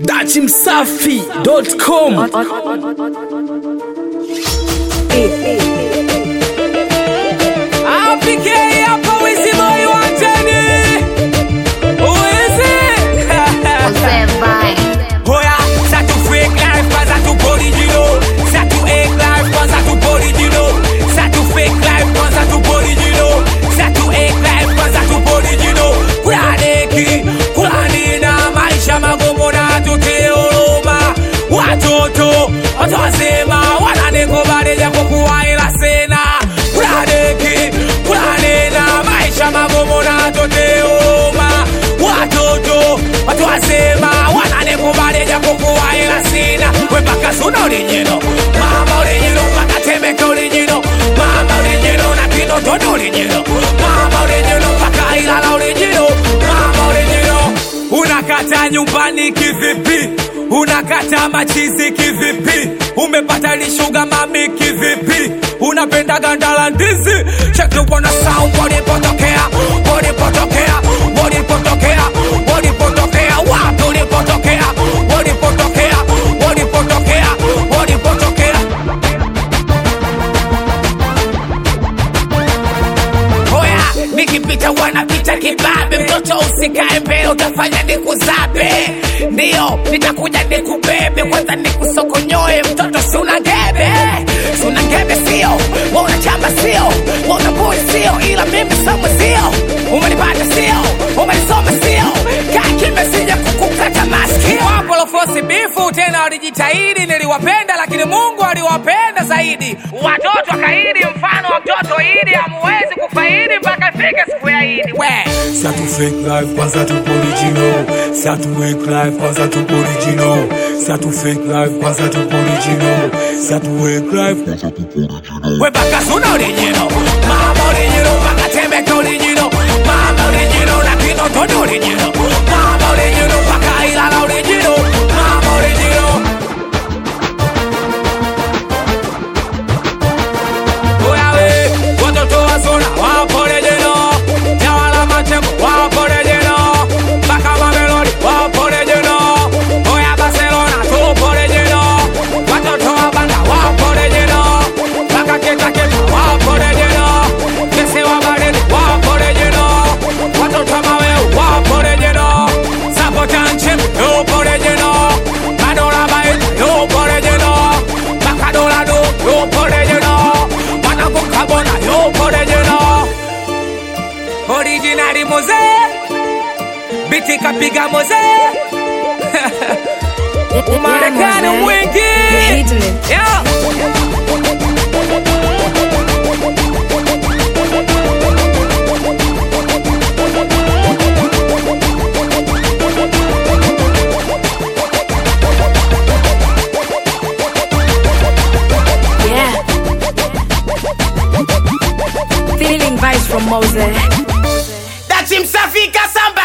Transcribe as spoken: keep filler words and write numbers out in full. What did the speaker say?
dachi msafi dot com. Apike hapa wizi boy watani. Uwezi Hoya, sa tu fake life Paza tu original. Sa tu egg life Paza tu original. Sa tu fake life Paza tu original. Sa tu egg life Paza tu original. Kulaneki, kulanina maisha magumu na tukioloma. Watoto, watu wazima wananekubali japo kuwa ila sena. Kulaneki, kulanina maisha magumu na tukioloma. Watoto, watu wazima wananekubali japo kuwa ila sina. Wepaka suna original, mama original, paka temeka original, mama original, na kino todo original, mama original, paka ilala original, mama original. Unakata nyumbani kivipi? Unakata machizi kivipi? Umepata lishuga mami kivipi? Unapenda gandala ndizi? Check you wanna sound body potokea, body potokea, body potokea, body potokea, wapi ulipotokea, body potokea, body potokea, body potokea. Hoya, nikipita wanapita kibabe, mtoto usikae mbele utafanya nikuzabe. Ndio, nitakuja nikubebe, kwanza nikusokonyoe, mtoto si una ngebe. Si una ngebe sio, wewe unachamba sio, wewe una boy sio, ila mimi somo sio. Umenipata sio, umenisoma sio, kaa kimya sija kukukata masikio. Wapo lofosi bifu tena walijitahidi, niliwapenda lakini Mungu aliwapenda zaidi. Watoto wakaidi mfano wa mtoto Idi, hamuwezi kufaidi mpaka ifike siku ya Idi. We Sa tu fake life kwanza tu original. Sa tu wake life kwanza tu original. Sa tu fake life kwanza tu original. Sa tu wake life kwanza tu original. Wepaka suna original, mama original, paka temeka original, mama original, na kino todo original, mama original, paka ilala original, mama original. Oya we, watoto wa zona wapo original, Nyawala Machembo wapo original, mpaka Mamelodi wapo original, oya Barcelona tupo original, watoto wa Banda wapo original, mpaka Keta Keta wapo original, Kese wa Baridi wapo original, watoto wa Maweu wapo original, Sapota Nchimbi yupo original, Madola Baiti yupo original, mpaka Dolado yupo original, Mwanangu Kabona yupo original. Originali Moze, biti kapiga Moze. Umarekani mwingi. Yeah. Yeah. Feeling vibes from Mose. Dachi msafi kasamba.